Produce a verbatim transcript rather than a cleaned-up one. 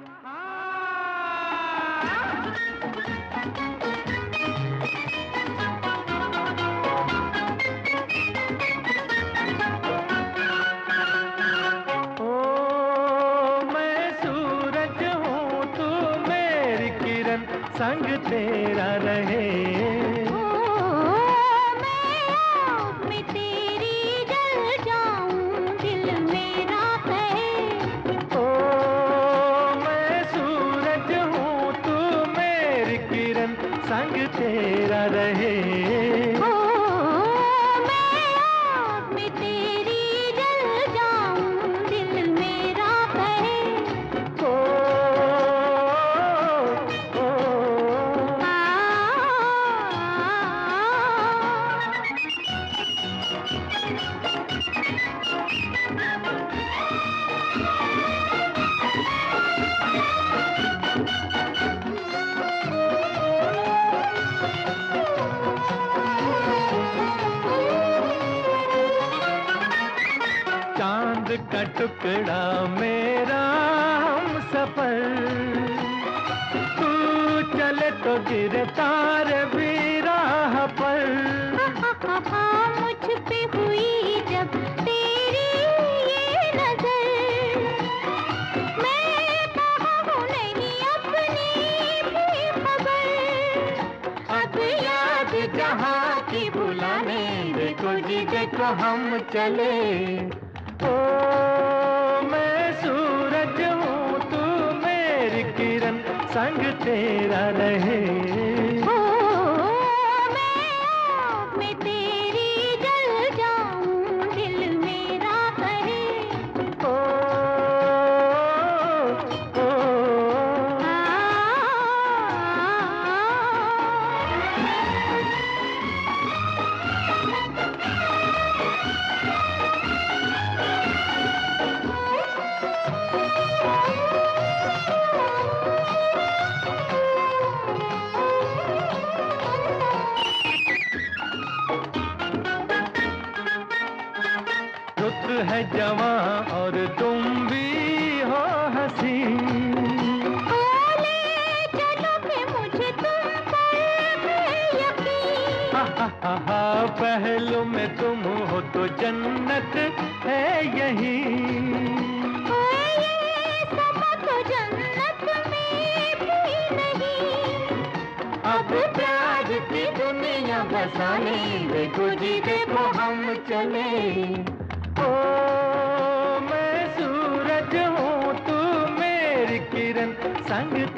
संग तेरा रहे। ओ, मैं आग में तेरी जल जाऊं, दिल मेरा कहे। ओ, मैं सूरज हूँ तू मेरी किरण, संग तेरा रहे। ओ, मैं आग में तेरी जल जाऊं, दिल मेरा कहे। ओ, चांद का टुकड़ा मेरा हम सफर, तू चले तो गिरे तारे भी राह पर। मुझ पे हुई जब तेरी ये नजर, मैं कहाँ हूँ नहीं अपनी भी खबर। अब याद जहाँ की बुलाने, देखो जी देखो हम चले। ओ, मैं सूरज हूँ तू मेरी किरण, संग तेरा रहे। ओ, मैं आग में तेरी जल जाऊं, दिल मेरा कहे। ओ, ओ, रुत है जवां और तुम भी हो हंसी। बोले चलो कि मुझे तुम पर है यकीन। हा हा हा हा, पहलू में तुम हो तो जन्नत है यही। ये समा तो जन्नत में भी नहीं। अब प्यार की दुनिया बसाने, देखो जी देखो हम चले। ओ, मैं सूरज हूँ तू मेरी किरण, संग